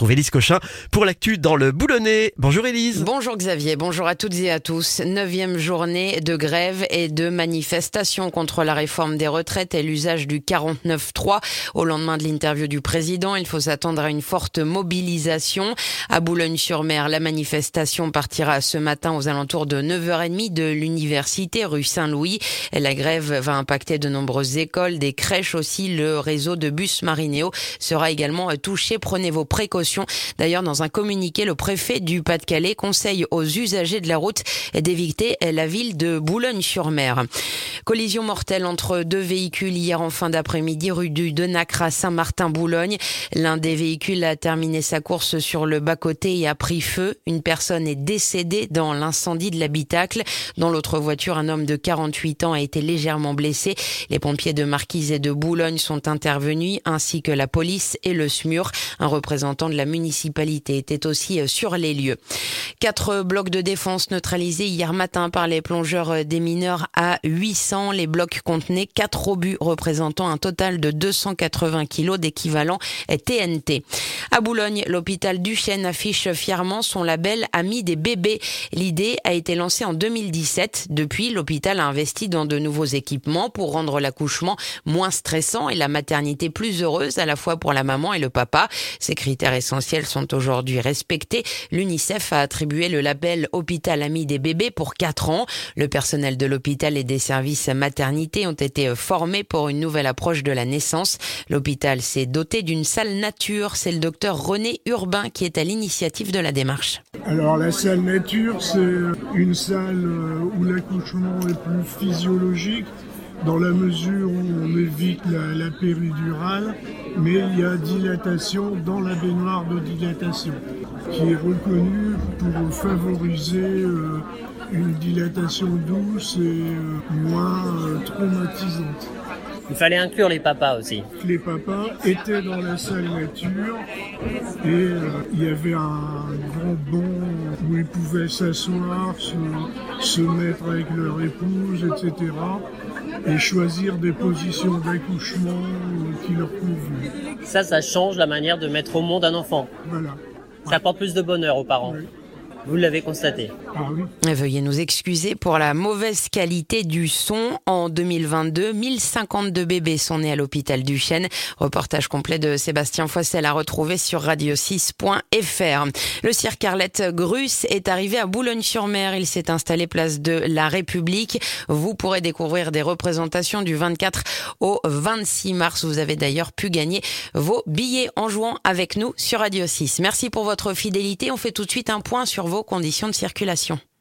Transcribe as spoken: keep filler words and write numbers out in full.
retrouve Élise Cochin pour l'actu dans le Boulonnais. Bonjour Élise. Bonjour Xavier, bonjour à toutes et à tous. Neuvième journée de grève et de manifestation contre la réforme des retraites et l'usage du quarante-neuf trois. Au lendemain de l'interview du président, il faut s'attendre à une forte mobilisation. À Boulogne-sur-Mer, la manifestation partira ce matin aux alentours de neuf heures trente de l'université rue Saint-Louis. La grève va impacter de nombreuses écoles, des crèches aussi. Le réseau de bus Marinéo sera également touché. Prenez vos précautions. D'ailleurs, dans un communiqué, le préfet du Pas-de-Calais conseille aux usagers de la route d'éviter la ville de Boulogne-sur-Mer. Collision mortelle entre deux véhicules hier en fin d'après-midi rue du Denacre à Saint-Martin-Boulogne. L'un des véhicules a terminé sa course sur le bas-côté et a pris feu. Une personne est décédée dans l'incendie de l'habitacle. Dans l'autre voiture, un homme de quarante-huit ans a été légèrement blessé. Les pompiers de Marquise et de Boulogne sont intervenus, ainsi que la police et le S M U R. Un représentant de la municipalité était aussi sur les lieux. Quatre blocs de défense neutralisés hier matin par les plongeurs des mineurs à huit cents. Les blocs contenaient quatre obus représentant un total de deux cent quatre-vingts kilos d'équivalent T N T. À Boulogne, l'hôpital Duchesne affiche fièrement son label Ami des bébés. L'idée a été lancée en deux mille dix-sept. Depuis, l'hôpital a investi dans de nouveaux équipements pour rendre l'accouchement moins stressant et la maternité plus heureuse à la fois pour la maman et le papa. Ces critères essentiels sont aujourd'hui respectés. L'UNICEF a attribué le label Hôpital Ami des bébés pour quatre ans. Le personnel de l'hôpital et des services maternité ont été formés pour une nouvelle approche de la naissance. L'hôpital s'est doté d'une salle nature. C'est le docteur René Urbain qui est à l'initiative de la démarche. Alors la salle nature, c'est une salle où l'accouchement est plus physiologique, dans la mesure où on évite la, la péridurale, mais il y a dilatation dans la baignoire de dilatation, qui est reconnue pour favoriser euh, une dilatation douce et euh, moins euh, traumatisante. Il fallait inclure les papas aussi. Les papas étaient dans la salle nature et euh, il y avait un grand banc où ils pouvaient s'asseoir, se, se mettre avec leur épouse, et cetera et choisir des positions d'accouchement euh, qui leur convenaient. Ça, ça change la manière de mettre au monde un enfant. Voilà. Ça apporte plus de bonheur aux parents. Oui. Vous l'avez constaté. Ah oui. Veuillez nous excuser pour la mauvaise qualité du son. En deux mille vingt-deux, mille cinquante-deux bébés sont nés à l'hôpital Duchesne. Reportage complet de Sébastien Foissel à retrouver sur radio six point f r. Le cirque Arlette Grus est arrivé à Boulogne-sur-Mer. Il s'est installé place de la République. Vous pourrez découvrir des représentations du vingt-quatre au vingt-six mars. Vous avez d'ailleurs pu gagner vos billets en jouant avec nous sur Radio six. Merci pour votre fidélité. On fait tout de suite un point sur vos conditions de circulation.